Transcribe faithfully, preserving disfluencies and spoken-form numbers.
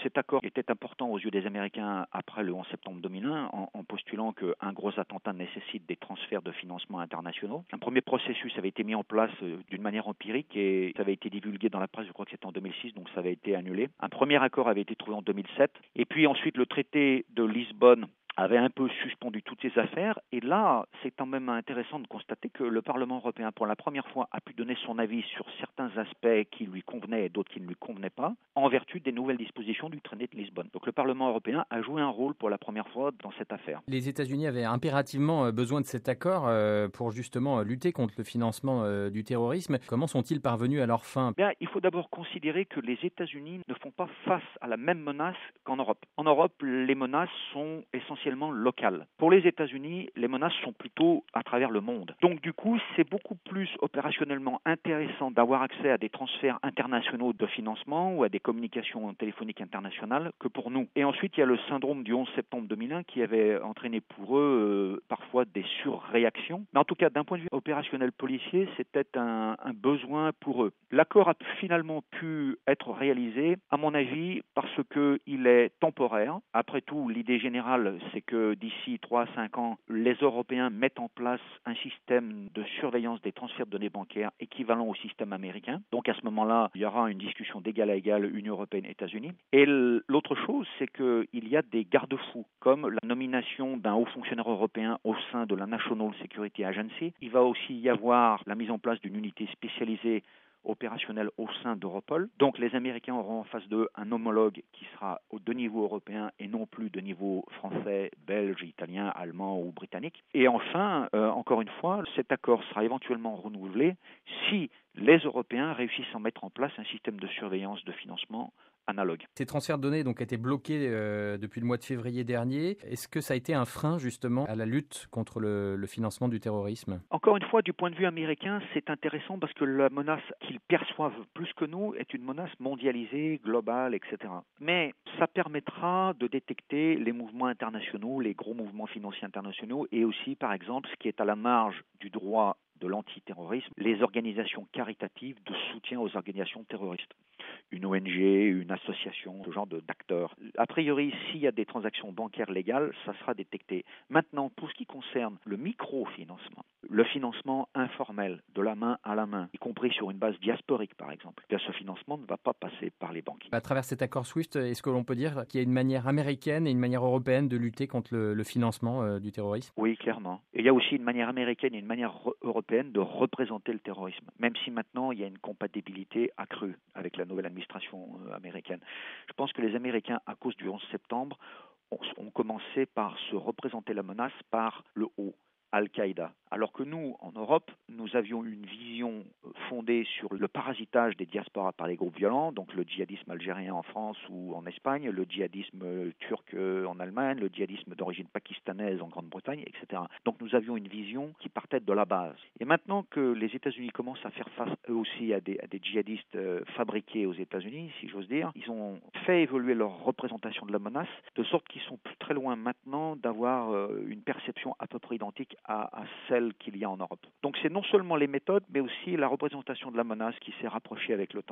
Cet accord était important aux yeux des Américains après le onze septembre deux mille un, en, en postulant qu'un gros attentat nécessite des transferts de financement internationaux. Un premier processus avait été mis en place euh, d'une manière empirique et ça avait été divulgué dans la presse, je crois que c'était en deux mille six, donc ça avait été annulé. Un premier accord avait été trouvé en deux mille sept. Et puis ensuite, le traité de Lisbonne avait un peu suspendu toutes ces affaires. Et là, c'est quand même intéressant de constater que le Parlement européen, pour la première fois, a pu donner son avis sur certains aspects qui lui convenaient et d'autres qui ne lui convenaient pas, en vertu des nouvelles dispositions du traité de Lisbonne. Donc le Parlement européen a joué un rôle pour la première fois dans cette affaire. Les États-Unis avaient impérativement besoin de cet accord pour justement lutter contre le financement du terrorisme. Comment sont-ils parvenus à leur fin ? Bien, il faut d'abord considérer que les États-Unis ne font pas face à la même menace qu'en Europe. En Europe, les menaces sont essentiellement locales. Pour les États-Unis, les menaces sont plutôt à travers le monde. Donc du coup, c'est beaucoup plus opérationnellement intéressant d'avoir accès à des transferts internationaux de financement ou à des communications téléphoniques internationales que pour nous. Et ensuite, il y a le syndrome du onze septembre deux mille un qui avait entraîné pour eux euh, parfois des surréactions. Mais en tout cas, d'un point de vue opérationnel policier, c'était un, un besoin pour eux. L'accord a finalement pu être réalisé, à mon avis, parce qu'il est temporaire. Après tout, l'idée générale, c'est que d'ici trois à cinq ans, les Européens mettent en place un système de surveillance des transferts de données bancaires équivalent au système américain. Donc à ce moment-là, il y aura une discussion d'égal à égal Union européenne États-Unis. Et l'autre chose, c'est qu'il y a des garde-fous, comme la nomination d'un haut fonctionnaire européen au sein de la National Security Agency. Il va aussi y avoir la mise en place d'une unité spécialisée opérationnel au sein d'Europol. Donc les Américains auront en face d'eux un homologue qui sera de niveau européen et non plus de niveau français, belge, italien, allemand ou britannique. Et enfin, euh, encore une fois, cet accord sera éventuellement renouvelé si les Européens réussissent à mettre en place un système de surveillance de financement analogue. Ces transferts de données donc, étaient bloqués euh, depuis le mois de février dernier. Est-ce que ça a été un frein justement à la lutte contre le, le financement du terrorisme ? Encore une fois, du point de vue américain, c'est intéressant parce que la menace qu'ils perçoivent plus que nous est une menace mondialisée, globale, et cetera. Mais ça permettra de détecter les mouvements internationaux, les gros mouvements financiers internationaux et aussi, par exemple, ce qui est à la marge du droit de l'antiterrorisme, les organisations caritatives de soutien aux organisations terroristes. Une O N G, une association, ce genre d'acteurs. A priori, s'il y a des transactions bancaires légales, ça sera détecté. Maintenant, pour ce qui concerne le microfinancement, le financement informel, de la main à la main, y compris sur une base diasporique par exemple, bien, ce financement ne va pas passer par les banques. À travers cet accord SWIFT, est-ce que l'on peut dire qu'il y a une manière américaine et une manière européenne de lutter contre le, le financement euh, du terrorisme ? Oui, clairement. Et il y a aussi une manière américaine et une manière européenne de représenter le terrorisme, même si maintenant il y a une compatibilité accrue avec la nouvelle administration euh, américaine. Je pense que les Américains, à cause du onze septembre, ont, ont commencé par se représenter la menace par le haut. Al-Qaïda. Alors que nous, en Europe, nous avions une vision fondée sur le parasitage des diasporas par les groupes violents, donc le djihadisme algérien en France ou en Espagne, le djihadisme turc en Allemagne, le djihadisme d'origine pakistanaise en Grande-Bretagne, et cetera. Donc nous avions une vision qui partait de la base. Et maintenant que les États-Unis commencent à faire face eux aussi à des, à des djihadistes fabriqués aux États-Unis, si j'ose dire, ils ont fait évoluer leur représentation de la menace, de sorte qu'ils sont plus très loin maintenant d'avoir une perception à peu près identique À, à celle qu'il y a en Europe. Donc c'est non seulement les méthodes, mais aussi la représentation de la menace qui s'est rapprochée avec le temps.